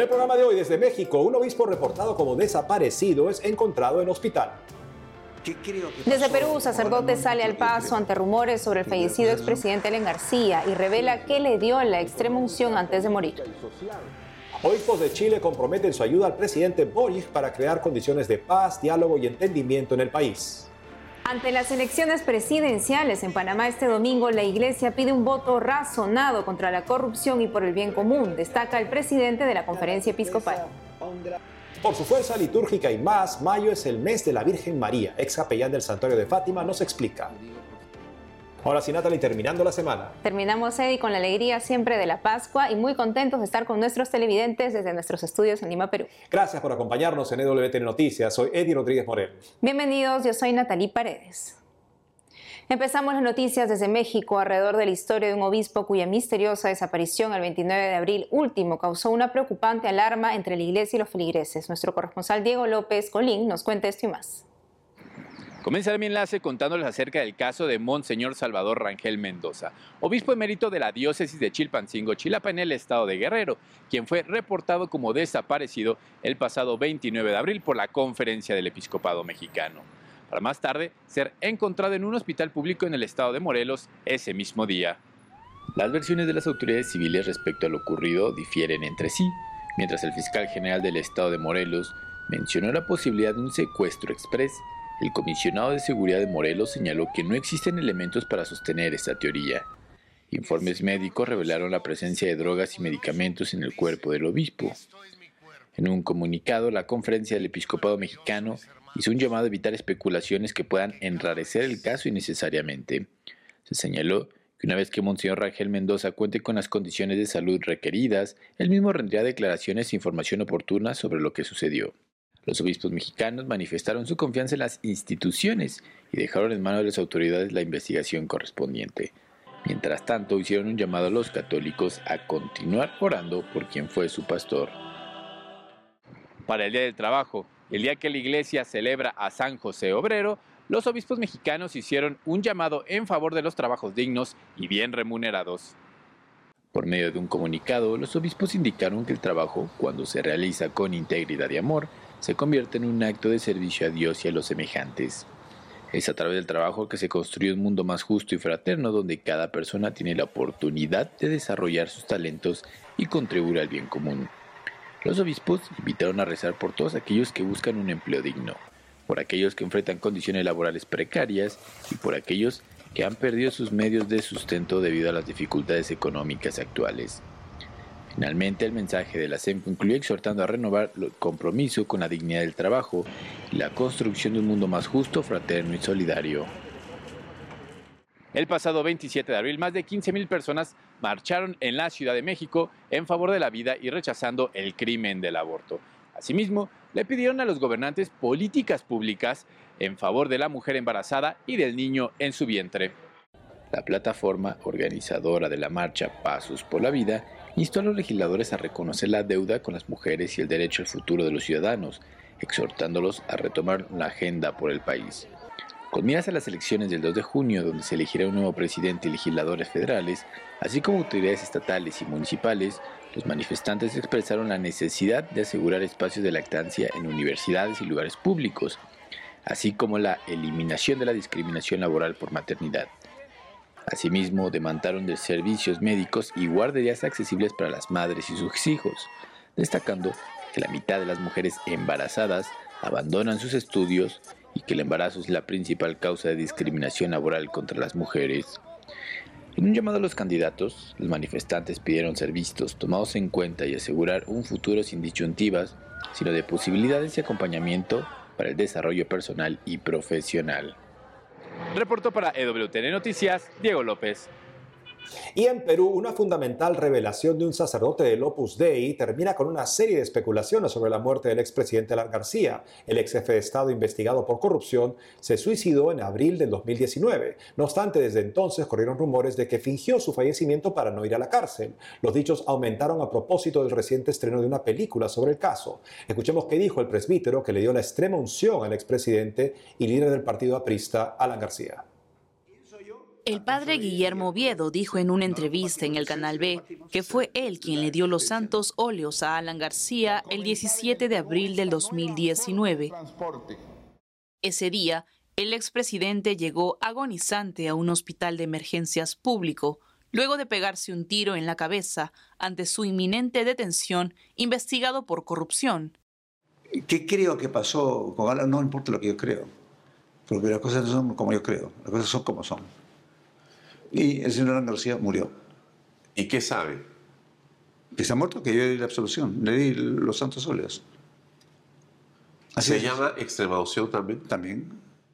el programa de hoy desde México, un obispo reportado como desaparecido es encontrado en hospital. Desde Perú, sacerdote sale al paso ante rumores sobre el fallecido expresidente Alan García y revela qué le dio la extrema unción antes de morir. Obispos de Chile comprometen su ayuda al presidente Boric para crear condiciones de paz, diálogo y entendimiento en el país. Ante las elecciones presidenciales en Panamá este domingo, la Iglesia pide un voto razonado contra la corrupción y por el bien común, destaca el presidente de la Conferencia Episcopal. Por su fuerza litúrgica y más, mayo es el mes de la Virgen María. Ex capellán del Santuario de Fátima nos explica. Ahora sí, Natalie, terminando la semana. Terminamos, Eddie, con la alegría siempre de la Pascua y muy contentos de estar con nuestros televidentes desde nuestros estudios en Lima, Perú. Gracias por acompañarnos en EWTN Noticias. Soy Eddie Rodríguez Morel. Bienvenidos, yo soy Natalie Paredes. Empezamos las noticias desde México alrededor de la historia de un obispo cuya misteriosa desaparición el 29 de abril último causó una preocupante alarma entre la iglesia y los feligreses. Nuestro corresponsal Diego López Colín nos cuenta esto y más. Comenzaré mi enlace contándoles acerca del caso de Monseñor Salvador Rangel Mendoza, obispo emérito de la diócesis de Chilpancingo, Chilapa, en el estado de Guerrero, quien fue reportado como desaparecido el pasado 29 de abril por la Conferencia del Episcopado Mexicano, para más tarde ser encontrado en un hospital público en el estado de Morelos ese mismo día. Las versiones de las autoridades civiles respecto a lo ocurrido difieren entre sí, mientras el fiscal general del estado de Morelos mencionó la posibilidad de un secuestro exprés. El comisionado de seguridad de Morelos señaló que no existen elementos para sostener esta teoría. Informes médicos revelaron la presencia de drogas y medicamentos en el cuerpo del obispo. En un comunicado, la Conferencia del Episcopado Mexicano hizo un llamado a evitar especulaciones que puedan enrarecer el caso innecesariamente. Se señaló que una vez que Monseñor Rangel Mendoza cuente con las condiciones de salud requeridas, él mismo rendría declaraciones e información oportuna sobre lo que sucedió. Los obispos mexicanos manifestaron su confianza en las instituciones y dejaron en manos de las autoridades la investigación correspondiente. Mientras tanto, hicieron un llamado a los católicos a continuar orando por quien fue su pastor. Para el Día del Trabajo, el día que la Iglesia celebra a San José Obrero, los obispos mexicanos hicieron un llamado en favor de los trabajos dignos y bien remunerados. Por medio de un comunicado, los obispos indicaron que el trabajo, cuando se realiza con integridad y amor, se convierte en un acto de servicio a Dios y a los semejantes. Es a través del trabajo que se construye un mundo más justo y fraterno donde cada persona tiene la oportunidad de desarrollar sus talentos y contribuir al bien común. Los obispos invitaron a rezar por todos aquellos que buscan un empleo digno, por aquellos que enfrentan condiciones laborales precarias y por aquellos que han perdido sus medios de sustento debido a las dificultades económicas actuales. Finalmente, el mensaje de la SEM concluyó exhortando a renovar el compromiso con la dignidad del trabajo y la construcción de un mundo más justo, fraterno y solidario. El pasado 27 de abril, más de 15,000 personas marcharon en la Ciudad de México en favor de la vida y rechazando el crimen del aborto. Asimismo, le pidieron a los gobernantes políticas públicas en favor de la mujer embarazada y del niño en su vientre. La plataforma organizadora de la marcha Pasos por la Vida instó a los legisladores a reconocer la deuda con las mujeres y el derecho al futuro de los ciudadanos, exhortándolos a retomar la agenda por el país. Con miras a las elecciones del 2 de junio, donde se elegirá un nuevo presidente y legisladores federales, así como autoridades estatales y municipales, los manifestantes expresaron la necesidad de asegurar espacios de lactancia en universidades y lugares públicos, así como la eliminación de la discriminación laboral por maternidad. Asimismo, demandaron de servicios médicos y guarderías accesibles para las madres y sus hijos, destacando que la mitad de las mujeres embarazadas abandonan sus estudios y que el embarazo es la principal causa de discriminación laboral contra las mujeres. En un llamado a los candidatos, los manifestantes pidieron ser vistos, tomados en cuenta y asegurar un futuro sin disyuntivas, sino de posibilidades y acompañamiento para el desarrollo personal y profesional. Reportó para EWTN Noticias, Diego López. Y en Perú, una fundamental revelación de un sacerdote del Opus Dei termina con una serie de especulaciones sobre la muerte del expresidente Alan García. El ex jefe de Estado investigado por corrupción se suicidó en abril del 2019. No obstante, desde entonces corrieron rumores de que fingió su fallecimiento para no ir a la cárcel. Los dichos aumentaron a propósito del reciente estreno de una película sobre el caso. Escuchemos qué dijo el presbítero que le dio la extrema unción al expresidente y líder del partido aprista, Alan García. El padre Guillermo Oviedo dijo en una entrevista en el Canal B que fue él quien le dio los santos óleos a Alan García el 17 de abril del 2019. Ese día, el expresidente llegó agonizante a un hospital de emergencias público, luego de pegarse un tiro en la cabeza ante su inminente detención, investigado por corrupción. ¿Qué creo que pasó con Alan? No importa lo que yo creo, porque las cosas no son como yo creo, las cosas son como son. Y el señor Alan García murió. ¿Y qué sabe? Que está muerto, que yo le di la absolución, le di los santos óleos. ¿Se llama extrema unción también? También.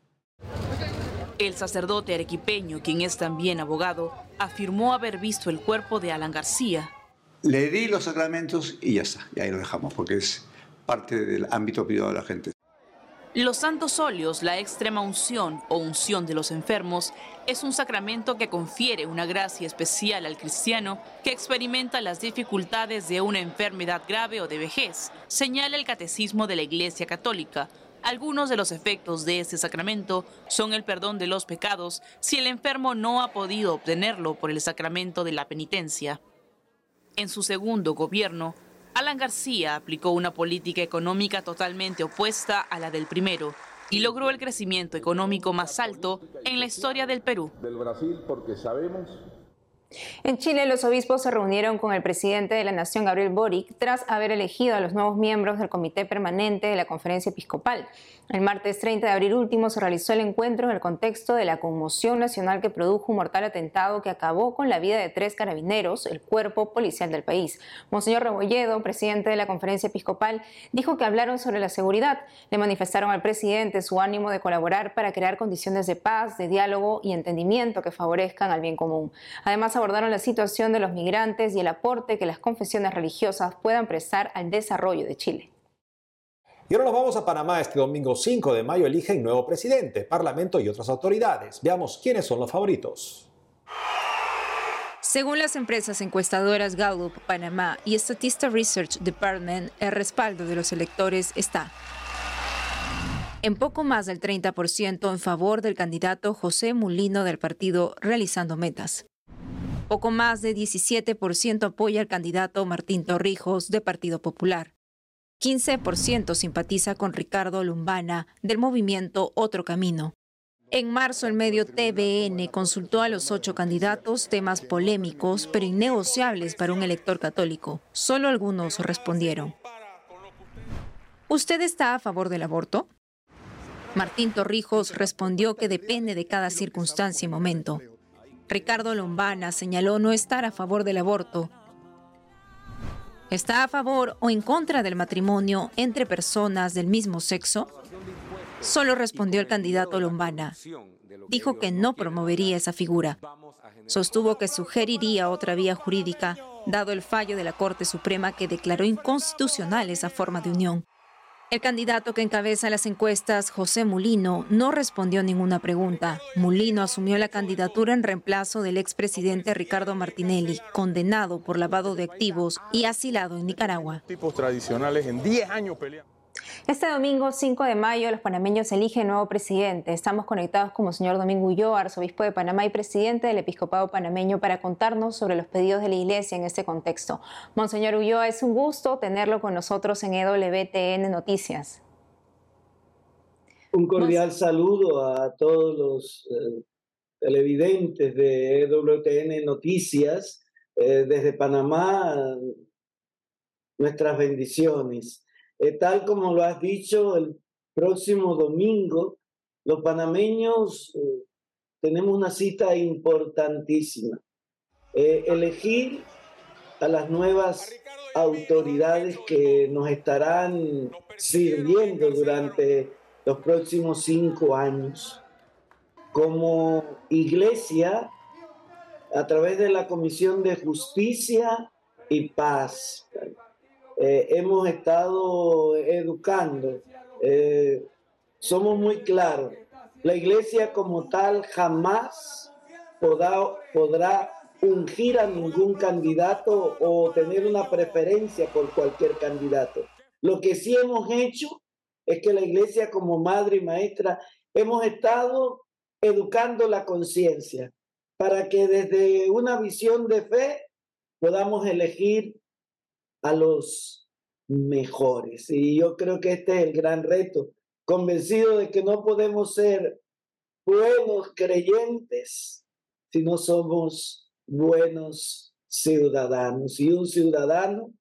El sacerdote arequipeño, quien es también abogado, afirmó haber visto el cuerpo de Alan García. Le di los sacramentos y ya está, y ahí lo dejamos, porque es parte del ámbito privado de la gente. Los santos óleos, la extrema unción o unción de los enfermos, es un sacramento que confiere una gracia especial al cristiano que experimenta las dificultades de una enfermedad grave o de vejez, señala el Catecismo de la Iglesia Católica. Algunos de los efectos de este sacramento son el perdón de los pecados si el enfermo no ha podido obtenerlo por el sacramento de la penitencia. En su segundo gobierno, Alan García aplicó una política económica totalmente opuesta a la del primero y logró el crecimiento económico más alto en la historia del Perú. Del Brasil, porque sabemos. En Chile, los obispos se reunieron con el presidente de la Nación, Gabriel Boric, tras haber elegido a los nuevos miembros del Comité Permanente de la Conferencia Episcopal. El martes 30 de abril último se realizó el encuentro en el contexto de la conmoción nacional que produjo un mortal atentado que acabó con la vida de 3 carabineros, el cuerpo policial del país. Monseñor Rebolledo, presidente de la Conferencia Episcopal, dijo que hablaron sobre la seguridad. Le manifestaron al presidente su ánimo de colaborar para crear condiciones de paz, de diálogo y entendimiento que favorezcan al bien común. Además, abordaron la situación de los migrantes y el aporte que las confesiones religiosas puedan prestar al desarrollo de Chile. Y ahora nos vamos a Panamá. Este domingo 5 de mayo eligen nuevo presidente, parlamento y otras autoridades. Veamos quiénes son los favoritos. Según las empresas encuestadoras Gallup Panamá y Statista Research Department, el respaldo de los electores está en poco más del 30% en favor del candidato José Mulino del partido Realizando Metas. Poco más de 17% apoya al candidato Martín Torrijos de Partido Popular. 15% simpatiza con Ricardo Lumbana del movimiento Otro Camino. En marzo, el medio TVN consultó a los 8 candidatos temas polémicos pero innegociables para un elector católico. Solo algunos respondieron. ¿Usted está a favor del aborto? Martín Torrijos respondió que depende de cada circunstancia y momento. Ricardo Lumbana señaló no estar a favor del aborto. ¿Está a favor o en contra del matrimonio entre personas del mismo sexo? Solo respondió el candidato Lumbana. Dijo que no promovería esa figura. Sostuvo que sugeriría otra vía jurídica, dado el fallo de la Corte Suprema que declaró inconstitucional esa forma de unión. El candidato que encabeza las encuestas, José Mulino, no respondió ninguna pregunta. Mulino asumió la candidatura en reemplazo del expresidente Ricardo Martinelli, condenado por lavado de activos y asilado en Nicaragua. Tipos tradicionales en 10 años peleando. Este domingo 5 de mayo los panameños eligen nuevo presidente. Estamos conectados con Monseñor Domingo Ulloa, arzobispo de Panamá y presidente del Episcopado Panameño, para contarnos sobre los pedidos de la Iglesia en este contexto. Monseñor Ulloa, es un gusto tenerlo con nosotros en EWTN Noticias. Un cordial saludo a todos los televidentes de EWTN Noticias. Desde Panamá, nuestras bendiciones. Tal como lo has dicho, el próximo domingo los panameños tenemos una cita importantísima. Elegir a las nuevas autoridades que nos estarán sirviendo durante los próximos 5 años. Como iglesia, a través de la Comisión de Justicia y Paz, hemos estado educando. Somos muy claros. La iglesia como tal jamás podrá ungir a ningún candidato o tener una preferencia por cualquier candidato. Lo que sí hemos hecho es que la iglesia como madre y maestra hemos estado educando la conciencia para que desde una visión de fe podamos elegir a los mejores. Y yo creo que este es el gran reto, convencido de que no podemos ser buenos creyentes si no somos buenos ciudadanos. Y un ciudadano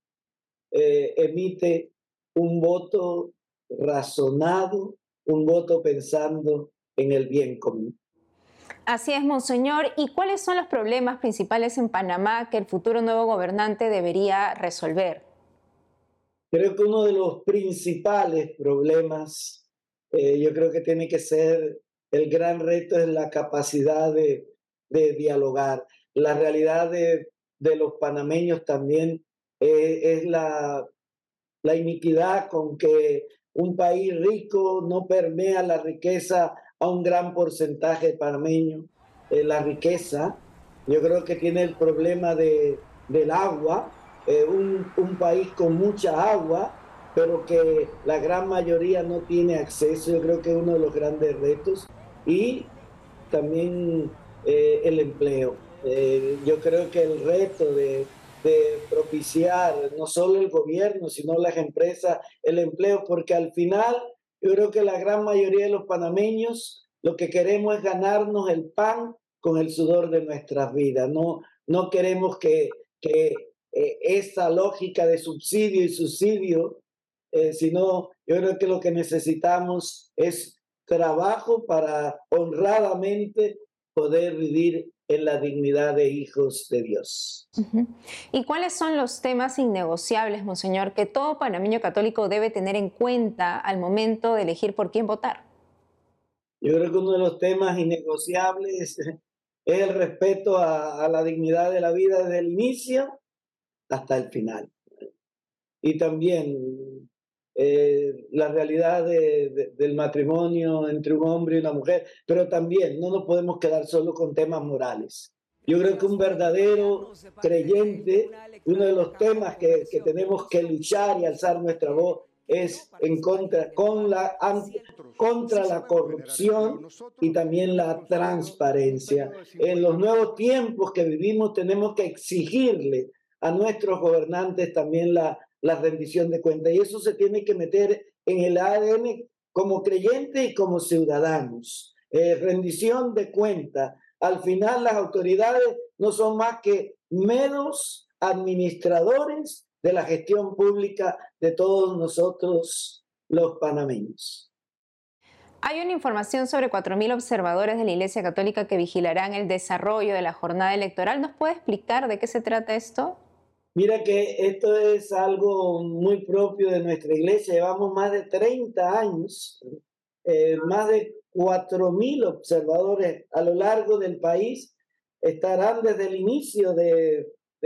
emite un voto razonado, un voto pensando en el bien común. Así es, monseñor. ¿Y cuáles son los problemas principales en Panamá que el futuro nuevo gobernante debería resolver? Creo que uno de los principales problemas, yo creo que tiene que ser el gran reto, es la capacidad de dialogar. La realidad de los panameños también es la iniquidad con que un país rico no permea la riqueza a un gran porcentaje de panameños. La riqueza, yo creo que tiene el problema del agua, un país con mucha agua, pero que la gran mayoría no tiene acceso. Yo creo que es uno de los grandes retos. Y también el empleo. Yo creo que el reto de propiciar no solo el gobierno, sino las empresas, el empleo, porque al final yo creo que la gran mayoría de los panameños lo que queremos es ganarnos el pan con el sudor de nuestras vidas. No queremos que esa lógica de subsidio y subsidio, sino yo creo que lo que necesitamos es trabajo para honradamente poder vivir en la dignidad de hijos de Dios. ¿Y cuáles son los temas innegociables, monseñor, que todo panameño católico debe tener en cuenta al momento de elegir por quién votar? Yo creo que uno de los temas innegociables es el respeto a la dignidad de la vida desde el inicio hasta el final. Y también la realidad del matrimonio entre un hombre y una mujer, pero también no nos podemos quedar solo con temas morales. Yo creo que un verdadero creyente, uno de los temas que tenemos que luchar y alzar nuestra voz es contra la corrupción y también la transparencia. En los nuevos tiempos que vivimos tenemos que exigirle a nuestros gobernantes también la rendición de cuentas. Y eso se tiene que meter en el ADN como creyentes y como ciudadanos. Rendición de cuentas. Al final las autoridades no son más que meros administradores de la gestión pública de todos nosotros los panameños. Hay una información sobre 4.000 observadores de la Iglesia Católica que vigilarán el desarrollo de la jornada electoral. ¿Nos puede explicar de qué se trata esto? Mira que esto es algo muy propio de nuestra iglesia. Llevamos más de 30 años, más de 4.000 observadores a lo largo del país estarán desde el inicio de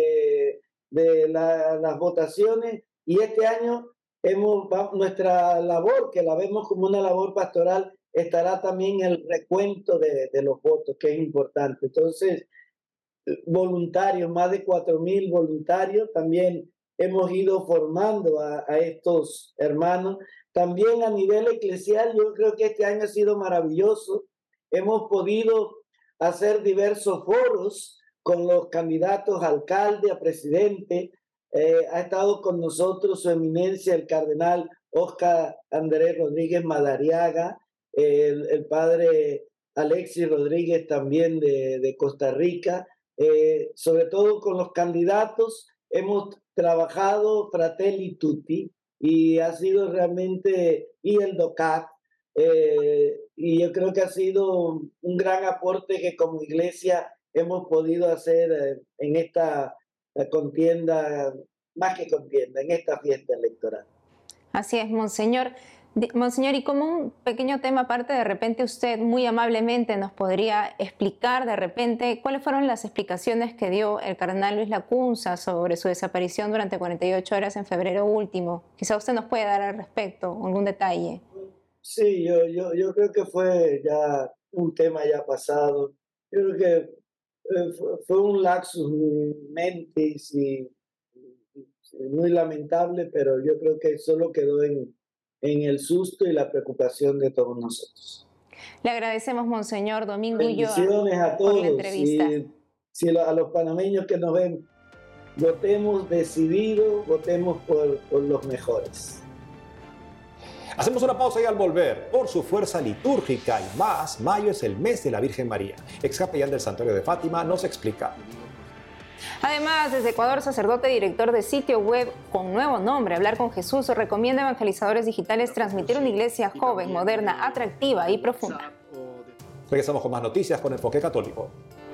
las votaciones, y este año nuestra labor, que la vemos como una labor pastoral, estará también el recuento de los votos, que es importante. Entonces, voluntarios, más de 4.000 voluntarios, también hemos ido formando a estos hermanos. También a nivel eclesial, yo creo que este año ha sido maravilloso. Hemos podido hacer diversos foros con los candidatos a alcalde, a presidente. Ha estado con nosotros su eminencia, el cardenal Oscar Andrés Rodríguez Madariaga, el padre Alexis Rodríguez también de Costa Rica. Sobre todo con los candidatos hemos trabajado fratelli tutti, y ha sido realmente, y el DOCAT, y yo creo que ha sido un gran aporte que como iglesia hemos podido hacer en esta contienda, más que contienda, en esta fiesta electoral. Así es, monseñor. Monseñor, y como un pequeño tema aparte, de repente usted muy amablemente nos podría explicar de repente cuáles fueron las explicaciones que dio el cardenal Luis Lacunza sobre su desaparición durante 48 horas en febrero último. Quizá usted nos puede dar al respecto algún detalle. Sí, yo creo que fue ya un tema ya pasado. Yo creo que fue un lapsus mentis y muy lamentable, pero yo creo que solo quedó en el susto y la preocupación de todos nosotros. Le agradecemos, Monseñor Domingo Ulloa, bendiciones a todos. por la entrevista. A los panameños que nos ven, votemos decidido, votemos por los mejores. Hacemos una pausa y al volver, por su fuerza litúrgica y más, mayo es el mes de la Virgen María. Ex capellán del Santuario de Fátima nos explica. Además, desde Ecuador, sacerdote director de sitio web con nuevo nombre, Hablar con Jesús, recomienda a evangelizadores digitales transmitir una iglesia joven, moderna, atractiva y profunda. Regresamos con más noticias con Enfoque Católico.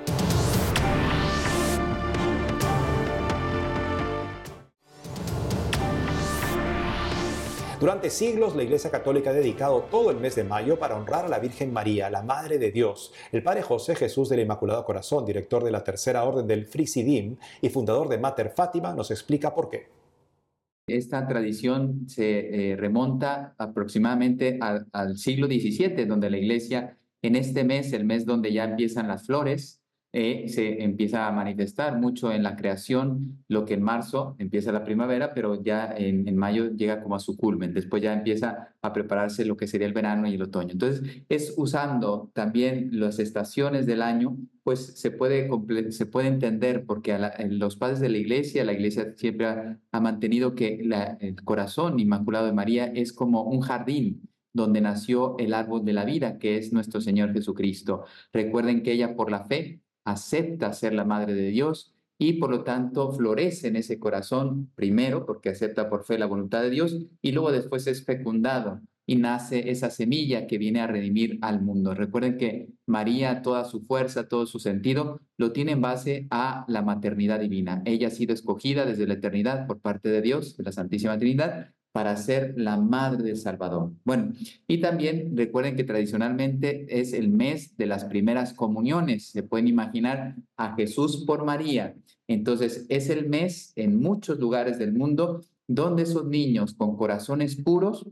Durante siglos, la Iglesia Católica ha dedicado todo el mes de mayo para honrar a la Virgen María, la Madre de Dios. El Padre José Jesús del Inmaculado Corazón, director de la Tercera Orden del Frisidim y fundador de Mater Fátima, nos explica por qué. Esta tradición se remonta aproximadamente al siglo XVII, donde la Iglesia, en este mes, el mes donde ya empiezan las flores, se empieza a manifestar mucho en la creación, lo que en marzo empieza la primavera, pero ya en mayo llega como a su culmen. Después ya empieza a prepararse lo que sería el verano y el otoño. Entonces, es usando también las estaciones del año, pues se puede entender, porque los padres de la Iglesia siempre ha mantenido que el corazón inmaculado de María es como un jardín donde nació el árbol de la vida, que es nuestro Señor Jesucristo. Recuerden que ella, por la fe, acepta ser la Madre de Dios y por lo tanto florece en ese corazón primero porque acepta por fe la voluntad de Dios y luego después es fecundado y nace esa semilla que viene a redimir al mundo. Recuerden que María, toda su fuerza, todo su sentido, lo tiene en base a la maternidad divina. Ella ha sido escogida desde la eternidad por parte de Dios, de la Santísima Trinidad, para ser la madre del Salvador. Bueno, y también recuerden que tradicionalmente es el mes de las primeras comuniones. Se pueden imaginar a Jesús por María. Entonces, es el mes en muchos lugares del mundo donde esos niños con corazones puros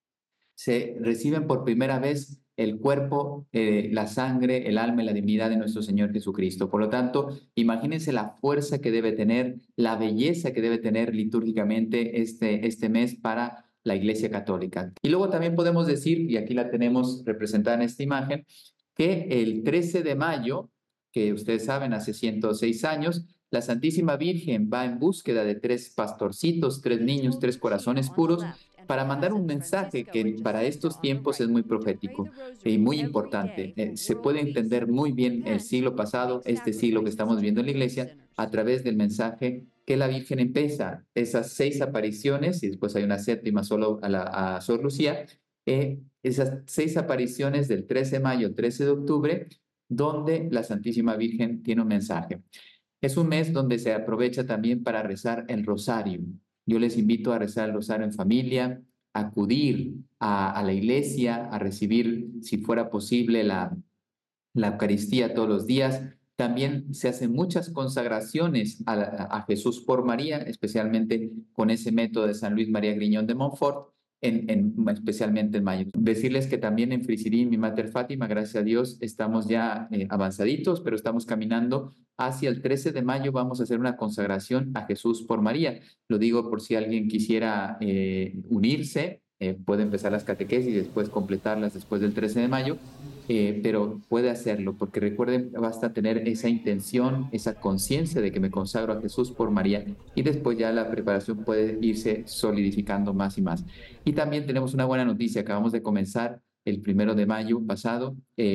se reciben por primera vez el cuerpo, la sangre, el alma y la divinidad de nuestro Señor Jesucristo. Por lo tanto, imagínense la fuerza que debe tener, la belleza que debe tener litúrgicamente este mes para la Iglesia Católica. Y luego también podemos decir, y aquí la tenemos representada en esta imagen, que el 13 de mayo, que ustedes saben, hace 106 años, la Santísima Virgen va en búsqueda de 3 pastorcitos, 3 niños, 3 corazones puros, para mandar un mensaje que para estos tiempos es muy profético y muy importante. Se puede entender muy bien el siglo pasado, este siglo que estamos viviendo en la Iglesia, a través del mensaje que la Virgen empieza, esas 6 apariciones, y después hay una séptima solo a Sor Lucía, esas 6 apariciones del 13 de mayo, 13 de octubre, donde la Santísima Virgen tiene un mensaje. Es un mes donde se aprovecha también para rezar el rosario. Yo les invito a rezar el rosario en familia, a acudir a la iglesia, a recibir, si fuera posible, la Eucaristía todos los días. También se hacen muchas consagraciones a Jesús por María, especialmente con ese método de San Luis María Griñón de Montfort, especialmente en mayo. Decirles que también en Frisidim y Mater Fátima, gracias a Dios, estamos ya avanzaditos, pero estamos caminando hacia el 13 de mayo. Vamos a hacer una consagración a Jesús por María. Lo digo por si alguien quisiera unirse, puede empezar las catequesis y después completarlas después del 13 de mayo, pero puede hacerlo, porque recuerden, basta tener esa intención, esa conciencia de que me consagro a Jesús por María, y después ya la preparación puede irse solidificando más y más. Y también tenemos una buena noticia, acabamos de comenzar el 1 de mayo pasado,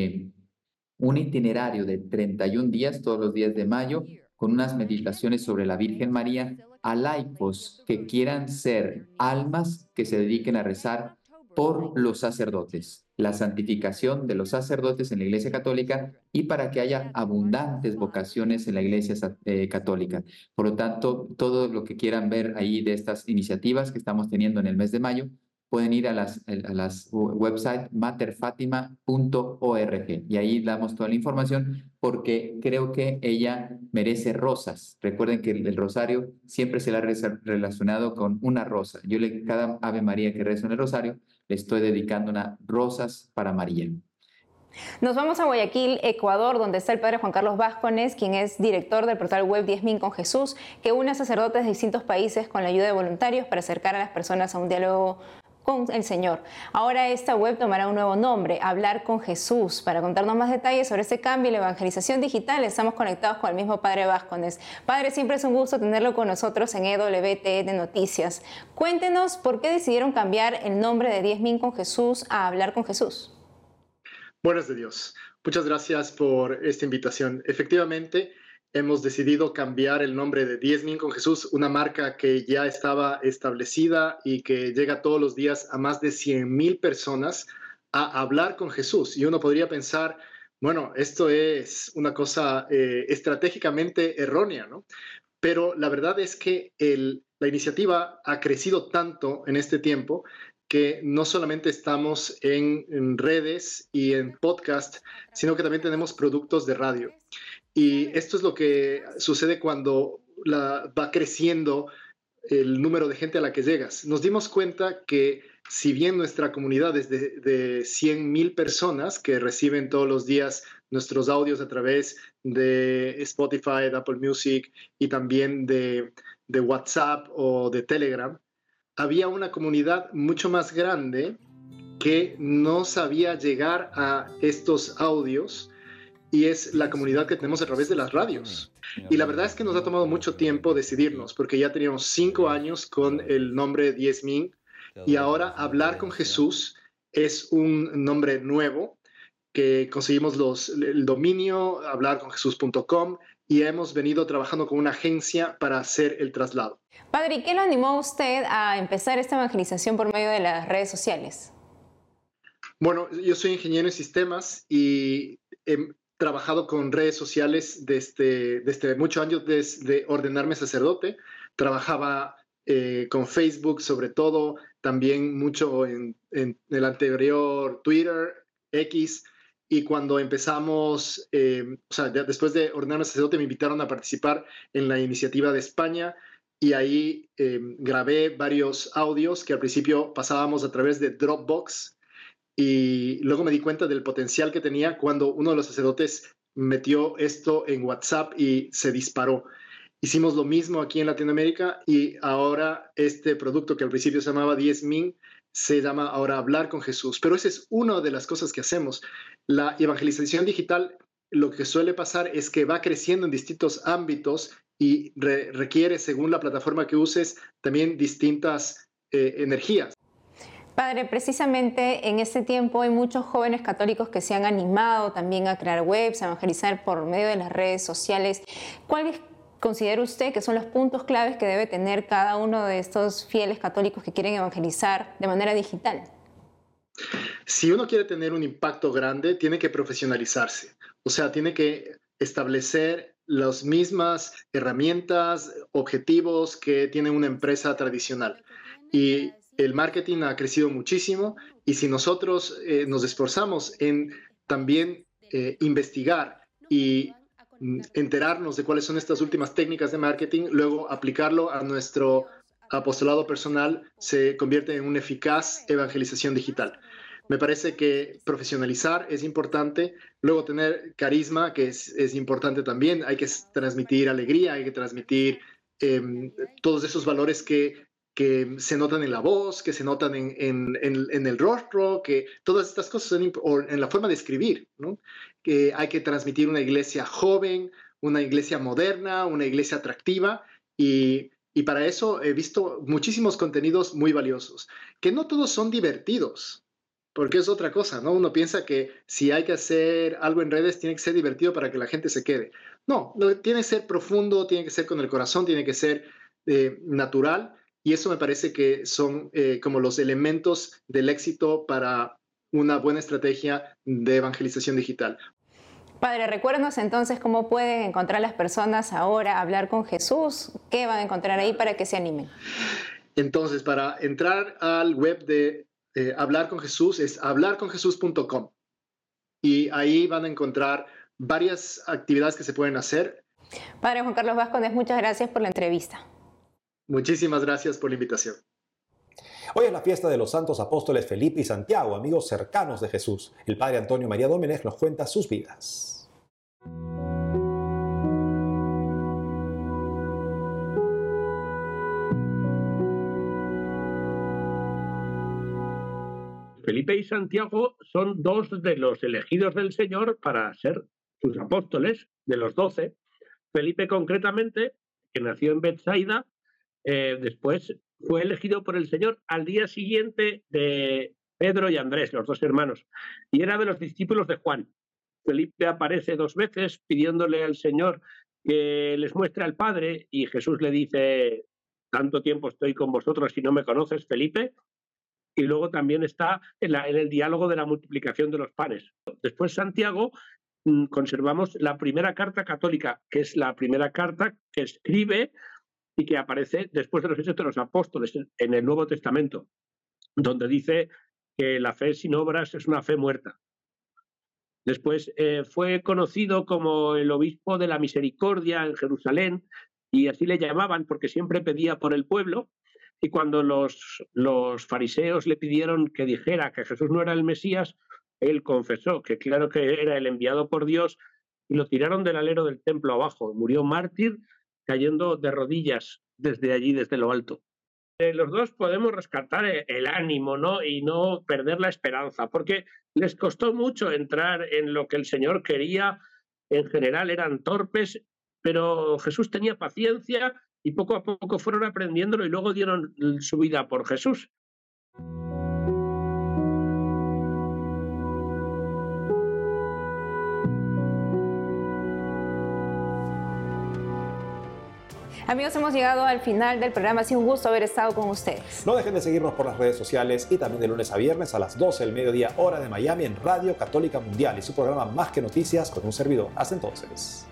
un itinerario de 31 días, todos los días de mayo, con unas meditaciones sobre la Virgen María a laicos que quieran ser almas que se dediquen a rezar por los sacerdotes, la santificación de los sacerdotes en la Iglesia Católica y para que haya abundantes vocaciones en la Iglesia Católica. Por lo tanto, todo lo que quieran ver ahí de estas iniciativas que estamos teniendo en el mes de mayo, pueden ir a las website materfatima.org y ahí damos toda la información, porque creo que ella merece rosas. Recuerden que el rosario siempre se la ha relacionado con una rosa. Cada Ave María que rezo en el rosario, le estoy dedicando unas rosas para María. Nos vamos a Guayaquil, Ecuador, donde está el padre Juan Carlos Vázquez, quien es director del portal web 10.000 con Jesús, que une a sacerdotes de distintos países con la ayuda de voluntarios para acercar a las personas a un diálogo con el Señor. Ahora esta web tomará un nuevo nombre, Hablar con Jesús. Para contarnos más detalles sobre este cambio y la evangelización digital, estamos conectados con el mismo Padre Vázquez. Padre, siempre es un gusto tenerlo con nosotros en EWTN Noticias. Cuéntenos por qué decidieron cambiar el nombre de 10.000 con Jesús a Hablar con Jesús. Buenas de Dios. Muchas gracias por esta invitación. Efectivamente, hemos decidido cambiar el nombre de 10.000 con Jesús, una marca que ya estaba establecida y que llega todos los días a más de 100.000 personas a hablar con Jesús. Y uno podría pensar, bueno, esto es una cosa estratégicamente errónea, ¿no? Pero la verdad es que la iniciativa ha crecido tanto en este tiempo que no solamente estamos en redes y en podcast, sino que también tenemos productos de radio. Y esto es lo que sucede cuando va creciendo el número de gente a la que llegas. Nos dimos cuenta que si bien nuestra comunidad es de 100.000 personas que reciben todos los días nuestros audios a través de Spotify, de Apple Music y también de WhatsApp o de Telegram, había una comunidad mucho más grande que no sabía llegar a estos audios, y es la comunidad que tenemos a través de las radios. Y la verdad es que nos ha tomado mucho tiempo decidirnos, porque ya teníamos 5 años con el nombre 10.000, y ahora Hablar con Jesús es un nombre nuevo, que conseguimos el dominio hablarconjesús.com, y hemos venido trabajando con una agencia para hacer el traslado. Padre, ¿y qué lo animó a usted a empezar esta evangelización por medio de las redes sociales? Bueno, yo soy ingeniero en sistemas y trabajado con redes sociales desde muchos años, desde ordenarme sacerdote. Trabajaba con Facebook sobre todo, también mucho en el anterior Twitter, X, y cuando empezamos, después de ordenarme sacerdote me invitaron a participar en la iniciativa de España, y ahí grabé varios audios que al principio pasábamos a través de Dropbox. Y luego me di cuenta del potencial que tenía cuando uno de los sacerdotes metió esto en WhatsApp y se disparó. Hicimos lo mismo aquí en Latinoamérica, y ahora este producto que al principio se llamaba 10.000 se llama ahora Hablar con Jesús. Pero esa es una de las cosas que hacemos. La evangelización digital, lo que suele pasar es que va creciendo en distintos ámbitos y requiere, según la plataforma que uses, también distintas energías. Padre, precisamente en este tiempo hay muchos jóvenes católicos que se han animado también a crear webs, a evangelizar por medio de las redes sociales. ¿Cuáles considera usted que son los puntos claves que debe tener cada uno de estos fieles católicos que quieren evangelizar de manera digital? Si uno quiere tener un impacto grande, tiene que profesionalizarse. O sea, tiene que establecer las mismas herramientas, objetivos que tiene una empresa tradicional. Y el marketing ha crecido muchísimo, y si nosotros nos esforzamos en también investigar y enterarnos de cuáles son estas últimas técnicas de marketing, luego aplicarlo a nuestro apostolado personal, se convierte en una eficaz evangelización digital. Me parece que profesionalizar es importante, luego tener carisma, que es importante también. Hay que transmitir alegría, hay que transmitir todos esos valores que se notan en la voz, que se notan en el rostro, que todas estas cosas en la forma de escribir, ¿no? Que hay que transmitir una iglesia joven, una iglesia moderna, una iglesia atractiva, y para eso he visto muchísimos contenidos muy valiosos, que no todos son divertidos, porque es otra cosa, ¿no? Uno piensa que si hay que hacer algo en redes tiene que ser divertido para que la gente se quede. No, tiene que ser profundo, tiene que ser con el corazón, tiene que ser natural. Y eso me parece que son como los elementos del éxito para una buena estrategia de evangelización digital. Padre, recuérdanos entonces cómo pueden encontrar las personas ahora Hablar con Jesús. ¿Qué van a encontrar ahí para que se animen? Entonces, para entrar al web de Hablar con Jesús es hablarconjesús.com. Y ahí van a encontrar varias actividades que se pueden hacer. Padre Juan Carlos Vázquez, muchas gracias por la entrevista. Muchísimas gracias por la invitación. Hoy es la fiesta de los santos apóstoles Felipe y Santiago, amigos cercanos de Jesús. El padre Antonio María Domenech nos cuenta sus vidas. Felipe y Santiago son dos de los elegidos del Señor para ser sus apóstoles, de los 12. Felipe concretamente, que nació en Betsaida, después fue elegido por el Señor al día siguiente de Pedro y Andrés, los dos hermanos, y era de los discípulos de Juan. Felipe aparece 2 veces pidiéndole al Señor que les muestre al Padre, y Jesús le dice: tanto tiempo estoy con vosotros y no me conoces, Felipe. Y luego también está en el diálogo de la multiplicación de los panes. Después Santiago, conservamos la primera carta católica, que es la primera carta que escribe y que aparece después de los Hechos de los Apóstoles en el Nuevo Testamento, donde dice que la fe sin obras es una fe muerta. Después fue conocido como el obispo de la misericordia en Jerusalén, y así le llamaban porque siempre pedía por el pueblo. Y cuando los fariseos le pidieron que dijera que Jesús no era el Mesías, él confesó que claro que era el enviado por Dios, y lo tiraron del alero del templo abajo. Murió mártir cayendo de rodillas desde allí, desde lo alto. Los dos podemos rescatar el ánimo, ¿no? Y no perder la esperanza, porque les costó mucho entrar en lo que el Señor quería. En general eran torpes, pero Jesús tenía paciencia y poco a poco fueron aprendiéndolo y luego dieron su vida por Jesús. Amigos, hemos llegado al final del programa. Ha sido un gusto haber estado con ustedes. No dejen de seguirnos por las redes sociales y también de lunes a viernes a las 12 del mediodía, hora de Miami, en Radio Católica Mundial y su programa Más que Noticias con un servidor. Hasta entonces.